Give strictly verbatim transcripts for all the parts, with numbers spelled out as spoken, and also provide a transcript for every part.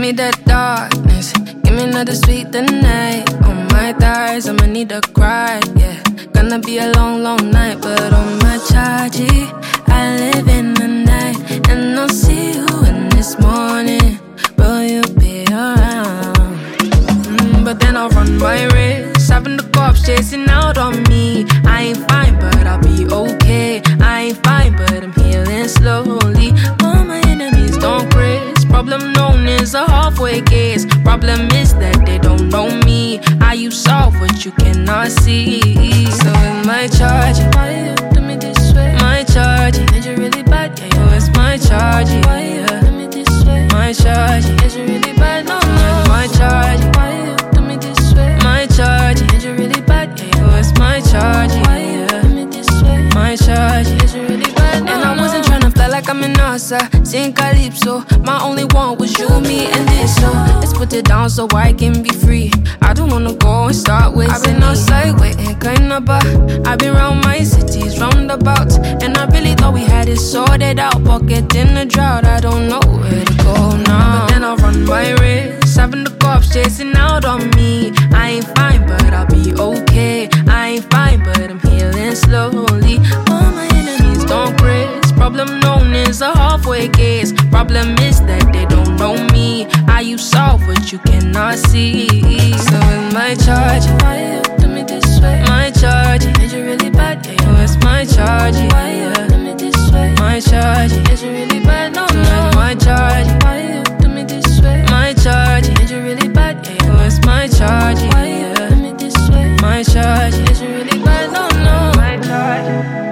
me that darkness, give me another sweet tonight. On my thighs, I'ma need to cry, yeah. Gonna be a long, long night, but on my charge, I live in the night. And I'll see you in this morning, will you be around? Mm, but then I'll run my race, having the cops chasing out on me. I ain't fine, but I'll be okay. I ain't fine, but I'm healing slowly. All my enemies don't craze. Problem known is a halfway case. Problem is that they don't know me. How you solve what you cannot see? So in my charge, why you do me this way? My charge, is you really bad? Yeah, yo, it's my charge. Why you do me this way? My charge, is you really bad? No, no, my charge. Why you do me this way? My charge, is you really bad? Yeah, yo, it's my charge. Why you do me this way? My charge, is you really bad? No, and I wasn't tryna fly like I'm in NASA, sing calypso. My only one was you, me, and this. So let's put it down so I can be free. I don't wanna go and start with. I've been outside waiting, kinda but I've been round my cities, roundabouts, and I really thought we had it sorted out. Pocket in the drought, I don't know where to go now. But then I'll run my race, having the cops chasing out on me. I ain't fine, but I'll be okay. I ain't fine, but I'm healing slowly. All my enemies don't craze. Problem known is a halfway case. Problem is that they don't know me. How you solve what you cannot see? So in my charge, why you do me this way? My charge, is you really bad? Yeah, yo, it's my charge. Why you do me this way? My charge, is you really bad? No, no, my charge. Why you do me this way? My charge, is you really bad? Yeah, yo, it's my charge. Why you do me this way? My charge, is you really bad? No, no, my charge.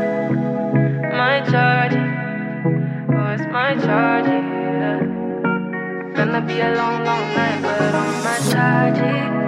My charge, oh, it's my charge, yeah. Gonna be a long, long night, but on my charge.